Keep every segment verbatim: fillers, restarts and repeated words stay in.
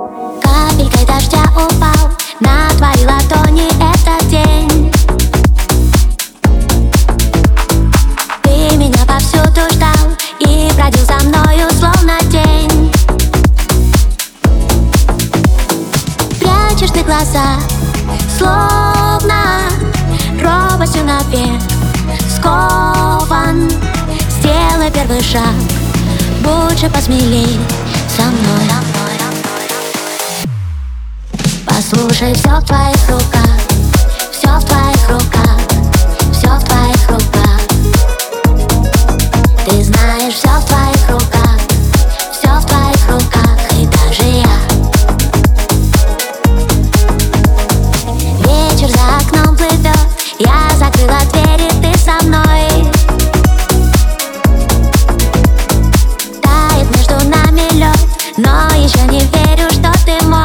Капелькой дождя упал на твои ладони этот день. Ты меня повсюду ждал и бродил за мною словно тень. Прячешь ты глаза, словно робостью навек скован. Сделай первый шаг, будь же посмелей со мной. Послушай, все в твоих руках, все в твоих руках, все в твоих руках. Ты знаешь, все в твоих руках, все в твоих руках, и даже я. Вечер за окном плывет, я закрыла дверь, и ты со мной. Тает между нами лед, но еще не верю, что ты мой.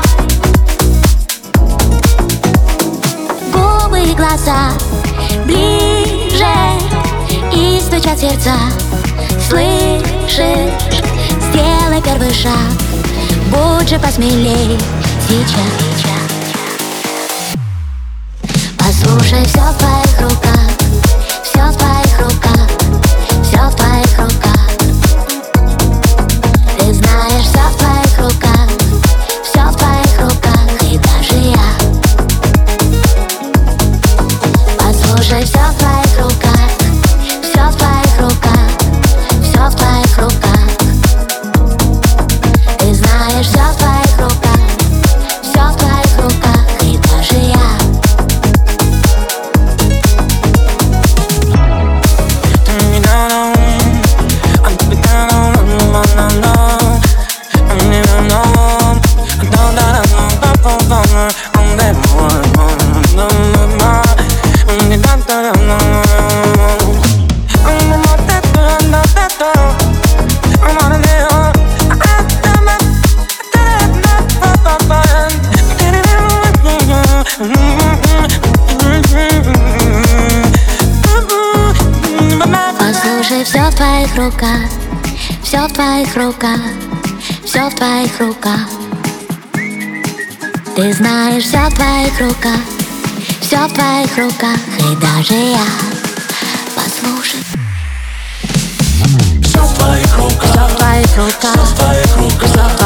Глаза ближе, и стучат сердца. Слышишь? Сделай первый шаг, будь же посмелей сейчас. Послушай, все в твоих руках, все в твоих руках, все в твоих руках. Ты знаешь, все в твоих руках, все в твоих руках, и даже я. Слушай, все в твоих руках, все в твоих руках, все в твоих руках. Ты знаешь, все в твоих руках, все в твоих руках, и даже я. Послушай, все в твоих руках, все в твоих руках, все в твоих руках. Ты знаешь, все в твоих руках, все в твоих руках, и даже я. Послушай. Все в твоих руках, Все в твоих руках, все в твоих руках.